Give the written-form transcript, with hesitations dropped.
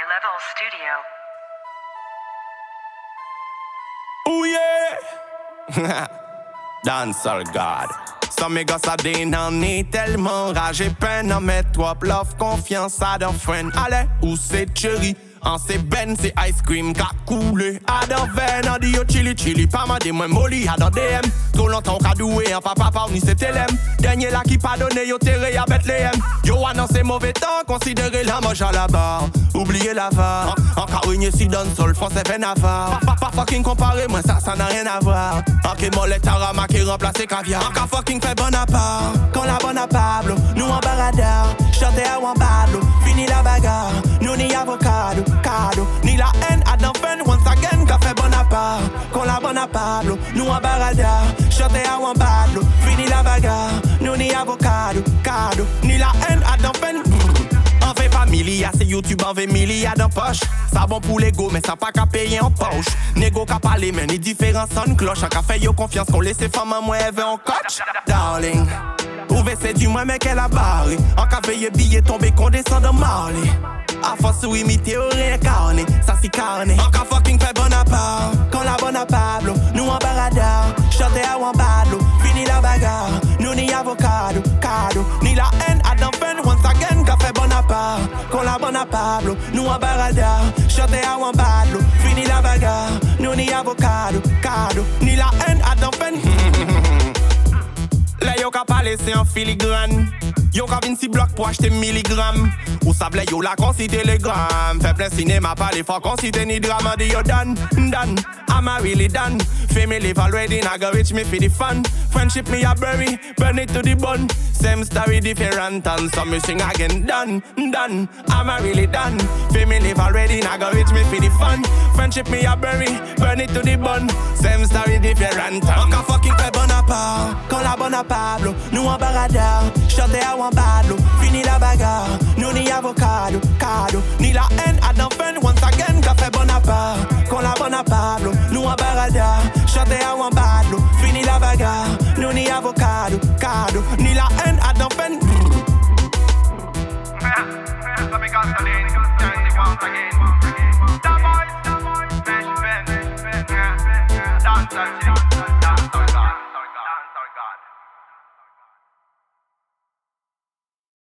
High-level studio. Oh yeah. Dancehall God. Some me gars ça din en est tellement rage et peine. En mettre toi love confiance à d'un friend. Allez, où c'est chéri? En c'est ben, c'est ice cream qu'a coulé. A dans veine, en dit yo chili. Pas ma de moi molly, a dans DM. Trop longtemps qu'a doué, en papa ou ni c'est telem. Dernier là qui pas donné, yo terré à Bethléem. Yo annoncé mauvais temps, considérez la moche à la barre. Oubliez la var. En carigné si donne sol, français fait navarre. Pas fucking comparé, moi ça n'a rien à voir. En que molette à rama qui remplace caviar. En ka fucking fait bon à part. Quand la bonne à Pablo, nous en barada. Chanter à Wambadlo, fini la bagarre. Nous ni avocado. Cadeau, ni la haine à d'enfen once again qu'a fait bon à part. Qu'on la bonne à Pablo, nous en barada. Chanter à Wambadlo, fini la bagarre. Nous ni avocado, cadeau, ni la haine à d'enfen. En fait pas milliards, c'est YouTube en 20 milliards dans poche. Ça bon pour l'ego, mais ça pas qu'à payer en poche. Négo qu'à parler, mais ni différents son cloche. A qu'à fait yo confiance qu'on laisse femmes à moi, elle veut en coach. Darling, ouvre c'est du moins, mais qu'elle a barré. En qu'à payer billet tombé, qu'on descend dans Marley. A force ou imiter ou réincarner, ça c'est carné. Encore fucking fait bon à part. Quand la bonne à Pablo, nous en barada. Chanter à Wambadlo, fini la bagarre. Nous ni avocado, cadeau, ni la haine à d'enfen once again qu'a fait bon à part. Quand la bonne à Pablo, nous en barada. Chanter à Wambadlo, fini la bagarre. Nous ni avocado, cadeau, ni la haine à d'enfen. Là yo ka parler c'est en filigrane. Yo ka vin si bloc pour acheter milligrammes. Ou sablé yo la considère les grammes. Fait plein cinéma parler faut considère ni drama de yo done. I'm a really done. Fame live already, I go reach me for the fun. Friendship me a bury, burn it to the bun. Same story different and some me sing again. Done. I'm a really done. Fame live already, I go reach me for the fun. Friendship me a bury, burn it to the bun. Same story different. Encore fucking fait bon à part. Quand la bonne à Pablo, nous en barada. Chanter à Wambadlo, fini la bagarre. Nous ni avocado, cadeau, ni la haine à d'enfen once again qu'a fait bon à part. Quand la bonne à Pablo, nous en barada. Chanter à Wambadlo, fini la bagarre. Nous ni avocado, cadeau, ni la haine à d'enfen. Let me go to the once again.